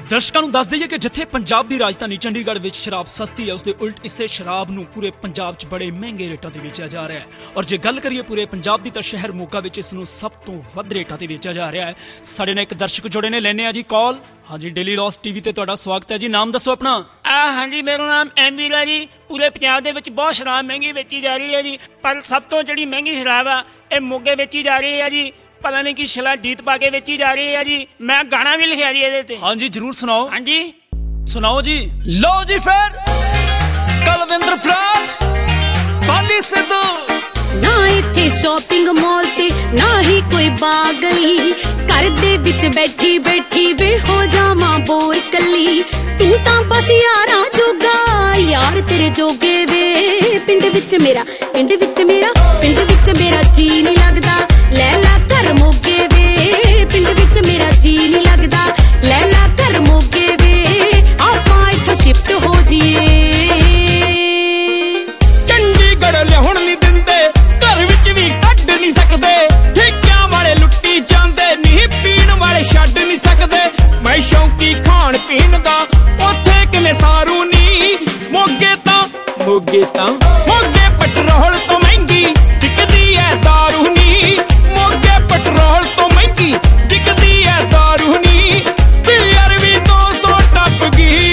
ਦਰਸ਼ਕਾਂ ਨੂੰ ਦੱਸ ਦਈਏ ਕਿ ਜਿੱਥੇ ਪੰਜਾਬ ਦੀ ਰਾਜਧਾਨੀ ਚੰਡੀਗੜ੍ਹ ਵਿੱਚ ਸ਼ਰਾਬ ਸਸਤੀ ਹੈ, ਉਸ ਦੇ ਉਲਟ ਇਸੇ ਸ਼ਰਾਬ ਨੂੰ ਪੂਰੇ ਪੰਜਾਬ 'ਚ ਬੜੇ ਮਹਿੰਗੇ ਰੇਟਾਂ ਤੇ ਵੇਚਿਆ ਜਾ ਰਿਹਾ ਹੈ। ਔਰ ਜੇ ਗੱਲ ਕਰੀਏ ਪੂਰੇ ਪੰਜਾਬ ਦੀ ਤਾਂ ਸ਼ਹਿਰ ਮੋਗਾ ਵਿੱਚ ਇਸ ਨੂੰ ਸਭ ਤੋਂ ਵੱਧ ਰੇਟਾਂ ਤੇ ਵੇਚਿਆ ਜਾ ਰਿਹਾ ਹੈ। ਸਾਡੇ ਨਾਲ ਇੱਕ ਦਰਸ਼ਕ ਜੁੜੇ ਨੇ, ਲੈਣੇ ਆ ਜੀ ਕਾਲ। ਹਾਂਜੀ, ਡੇਲੀ ਲੋਸ ਟੀਵੀ ਤੇ ਤੁਹਾਡਾ ਸਵਾਗਤ ਹੈ ਜੀ। ਨਾਮ ਦੱਸੋ ਆਪਣਾ। ਹਾਂਜੀ, ਮੇਰਾ ਨਾਮ ਐਮਵੀਰ ਹੈ ਜੀ। ਪੂਰੇ ਪੰਜਾਬ ਦੇ ਵਿੱਚ ਬਹੁਤ ਸ਼ਰਾਬ ਮਹਿੰਗੀ ਵੇਚੀ ਜਾ ਰਹੀ ਹੈ ਜੀ, ਪਰ ਸਭ ਤੋਂ ਜਿਹੜੀ ਮਹਿੰਗੀ ਸ਼ਰਾਬ ਆ ਇਹ ਮੋਗੇ ਵੇਚੀ ਜਾ ਰਹੀ ਹੈ ਜੀ। ਪਤਾ ਨਹੀਂ ਕਿ ਸ਼ਿਲਾਜੀਤ ਪਾ ਕੇ ਵੇਚੀ ਜਾ ਰਹੀ ਹੈ ਜੀ। ਮੈਂ ਗਾਣਾ ਵੀ ਲਿਖਿਆ ਜੀ ਇਹਦੇ ਤੇ। ਹਾਂਜੀ ਜਰੂਰ ਸੁਣਾਓ। ਹਾਂਜੀ ਸੁਣਾਓ ਜੀ। ਲਓ ਜੀ ਫਿਰ ਕਲਵਿੰਦਰ ਪ੍ਰਾਤ ਪਾਲੀ ਸਿੱਧੂ। ਨਾ ਇੱਥੇ ਸ਼ਾਪਿੰਗ ਮਾਲ ਤੇ ਨਾ ਹੀ ਕੋਈ ਬਾਗ ਗਲੀ, ਘਰ ਦੇ ਵਿੱਚ ਬੈਠੀ ਬੈਠੀ ਵੇ ਹੋ ਜਾਵਾਂ ਬੋਰ ਕੱਲੀ। ਤੂੰ ਤਾਂ ਬਸ ਯਾਰਾਂ ਜੋਗਾ, ਯਾਰ ਤੇਰੇ ਜੋਗੇ ਵੇ। ਪਿੰਡ ਵਿੱਚ ਮੇਰਾ ਪਿੰਡ ਵਿੱਚ ਮੇਰਾ ਪਿੰਡ ਵਿੱਚ ਮੇਰਾ ਜੀ ਨਹੀਂ ਲੱਗਦਾ, ਲੈ ਲਾ ਘਰ ਮੋਗੇ ਵੇ। ਪਿੰਡ ਵਿੱਚ ਮੇਰਾ ਜੀ ਨਹੀਂ ਲੱਗਦਾ, ਲੈ ਲਾ ਘਰ ਮੋਗੇ ਵੇ। ਆਪਾਂ ਇੱਥੋਂ ਸ਼ਿਫਟ ਹੋ ਜੀਏ। ਚੰਡੀਗੜ੍ਹ ਲਿਆਉਣ ਨਹੀਂ ਦਿੰਦੇ, ਘਰ ਵਿੱਚ ਵੀ ਕੱਢ ਨਹੀਂ ਸਕਦੇ। ਠੇਕਿਆਂ ਵਾਲੇ ਲੁੱਟੀ ਜਾਂਦੇ, ਨਹੀਂ ਪੀਣ ਵਾਲੇ ਛੱਡ ਨਹੀਂ ਸਕਦੇ। ਮੈਂ ਸ਼ੌਂਕੀ ਖਾਣ ਪੀਣ ਦਾ, ਉੱਥੇ ਕਿਵੇਂ ਸਾਰੂ ਨੀ। ਮੋਗੇ ਪੈਟਰੋਲ ਤੋਂ ਮਹਿੰਗੀ ਵਿਕਦੀ ਐ ਦਾਰੂ ਨੀ। ਮੋਗੇ ਪੈਟਰੋਲ ਤੋਂ ਮਹਿੰਗੀ ਵਿਕਦੀ ਐ ਦਾਰੂ ਨੀ। ਬੀਅਰ ਵੀ 200 ਟੱਪ ਗਈ।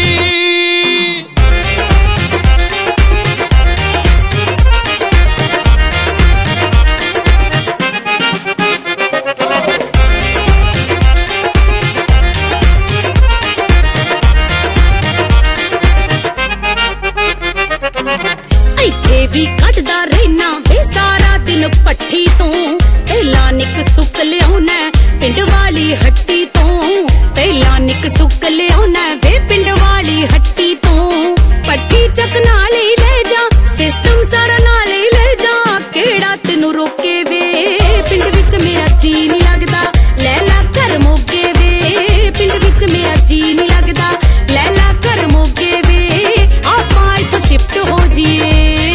ਇੱਥੇ ਵੀ ਕੱਢਦਾ ਰਹਿਣਾ ਵੇ ਸਾਰਾ ਦਿਨ ਪੱਠੀ ਤੋਂ। ਪਹਿਲਾਂ ਨਿੱਕ ਸੁੱਕ ਲਿਆਉਣਾ ਪਿੰਡ ਵਾਲੀ ਹੱਟੀ ਤੋਂ। ਪਹਿਲਾਂ ਨਿੱਕ ਸੁੱਕ ਲਿਆਉਣਾ ਵੇ ਪਿੰਡ ਵਾਲੀ ਹੱਟੀ ਤੋਂ। ਪੱਠੀ ਚੱਕ ਨਾਲੇ ਲੈ ਜਾ, ਸਿਸਟਮ ਸਾਰਾ ਨਾਲੇ ਲੈ ਜਾ। ਕਿਹੜਾ ਤੈਨੂੰ ਰੋਕੇ ਵੇ। ਪਿੰਡ ਵਿੱਚ ਮੇਰਾ ਜੀ ਨਹੀਂ ਲੱਗਦਾ, ਲੈ ਲਾ ਘਰ ਮੋਗੇ ਵੇ। ਪਿੰਡ ਵਿੱਚ ਮੇਰਾ ਜੀ ਨਹੀਂ ਲੱਗਦਾ, ਲੈ ਲਾ ਘਰ ਮੋਗੇ ਵੇ। ਆਪਾਂ ਇੱਥੋਂ ਸ਼ਿਫਟ ਹੋ ਜੀਏ।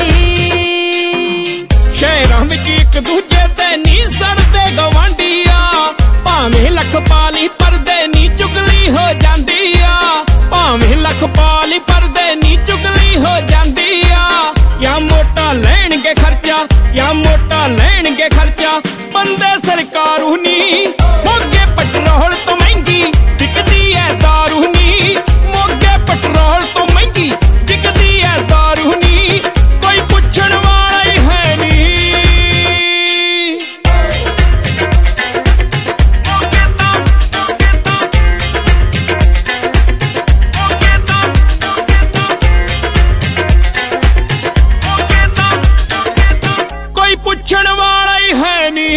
ਸ਼ਹਿਰਾਂ ਵਿੱਚ ਇੱਕ ਦੂਜੇ ਤੇ ਨੀ ਸੜਦੇ ਗਵਾਂਢੀਆਂ। ਭਾਵੇਂ ਲੱਖ ਪਾਲੀ ਪਰਦੇ ਨੀ ਚੁਗਲੀ ਹੋ ਜਾਂਦੀ ਆ। ਭਾਵੇਂ ਲੱਖ ਪਾਲੀ ਪਰਦੇ ਨੀ ਚੁਗਲੀ ਹੋ ਜਾਂਦੀ ਆ। ਜਾਂ ਮੋਟਾ ਲੈਣਗੇ ਖਰਚਾ, ਜਾਂ ਮੋਟਾ ਲੈਣਗੇ ਖਰਚਾ ਬੰਦੇ ਸਰਕਾਰੂ ਨੀ। ਮੋਗੇ ਪੈਟਰੋਲ ਤੋਂ ਮਹਿੰਗੀ ਵਿਕਦੀ ਐ ਦਾਰੂ ਨੀ। ਮੋਗੇ ਪੈਟਰੋਲ ਤੋਂ ਮਹਿੰਗੀ ਵਿਕਦੀ ਐ ਦਾਰੂ ਨੀ। ਕੋਈ ਪੁੱਛਣ ਵਾਲਾ ਹੀ ਹੈ ਨੀ। ਕੋਈ ਪੁੱਛਣ ਵਾਲਾ ਹੀ ਹੈ ਨੀ।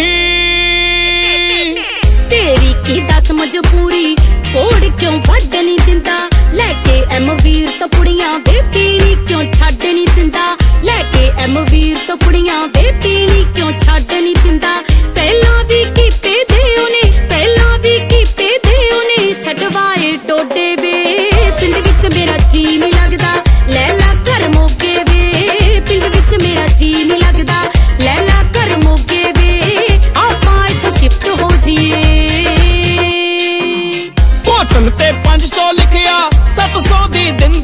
ਤੇਰੀ ਕੀ ਦੱਸ ਮਜਬੂਰੀ, ਕੋੜ ਕਿਉਂ ਵੱਢ ਨਹੀਂ ਦਿੰਦਾ। ਲੈ ਕੇ ਐਮਵੀਰ ਤੋਂ ਪੁੜੀਆਂ ਵੇ ਪੀਣੀ ਕਿਉਂ ਛੱਡ ਨਹੀਂ ਦਿੰਦਾ। ਲੈ ਕੇ ਐਮਵੀਰ ਤੋਂ ਪੁੜੀਆਂ ਵੇ ਪੀਣੀ ਕਿਉਂ ਛੱਡ ਨਹੀਂ ਦਿੰਦਾ। ਪਹਿਲਾਂ ਵੀ ਕੀਪੇ ਦੇ ਉਹਨੇ, ਪਹਿਲਾਂ ਵੀ ਕੀਪੇ ਦੇ ਉਹਨੇ ਛੱਡਵਾਏ ਟੋਡੇ ਵੇ। ਪਿੰਡ ਵਿੱਚ ਮੇਰਾ ਜੀ ਨਹੀਂ ਲੱਗਦਾ, ਲੈ ਲਾ ਘਰ ਮੋਗੇ ਵੇ। ਪਿੰਡ ਵਿੱਚ ਮੇਰਾ ਜੀ ਨਹੀਂ ਲੱਗਦਾ, ਲੈ ਲਾ ਘਰ ਮੋਗੇ ਵੇ। ਆਪਾਂ ਇੱਥੋਂ ਸ਼ਿਫਟ ਹੋ ਜੀਏ। ਬੋਤਲ ਤੇ 500 ਲਿਖਿਆ 700 ਦੀ ਦਿੰਦੇ